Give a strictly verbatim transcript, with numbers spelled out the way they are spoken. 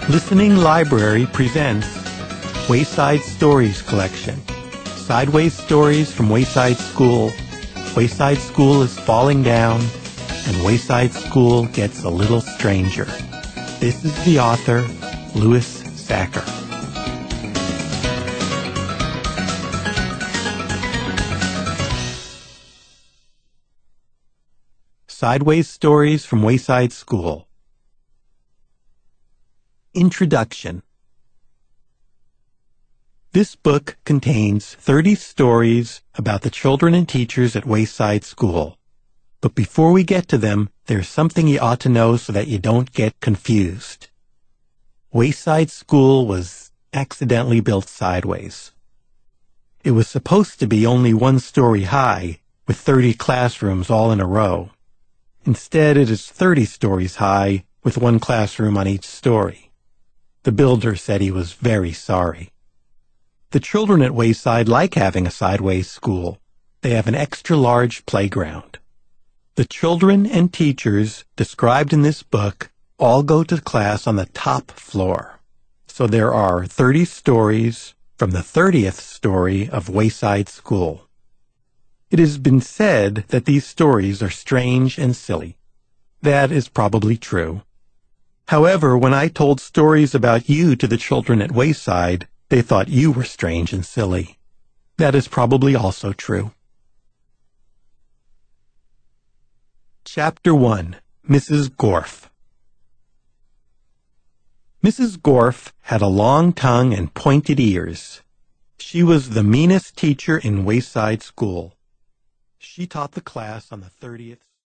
Listening Library presents Wayside Stories Collection. Sideways stories from Wayside School. Wayside School is falling down, and Wayside School gets a little stranger. This is the author, Louis Sachar. Sideways Stories from Wayside School. Introduction. This book contains thirty stories about the children and teachers at Wayside School. But before we get to them, there's something you ought to know so that you don't get confused. Wayside School was accidentally built sideways. It was supposed to be only one story high, with thirty classrooms all in a row. Instead, it is thirty stories high, with one classroom on each story. The builder said he was very sorry. The children at Wayside like having a sideways school. They have an extra-large playground. The children and teachers described in this book all go to class on the top floor. So there are thirty stories from the thirtieth story of Wayside School. It has been said that these stories are strange and silly. That is probably true. However, when I told stories about you to the children at Wayside, they thought you were strange and silly. That is probably also true. Chapter one. Missus Gorf. Missus Gorf had a long tongue and pointed ears. She was the meanest teacher in Wayside School. She taught the class on the thirtieth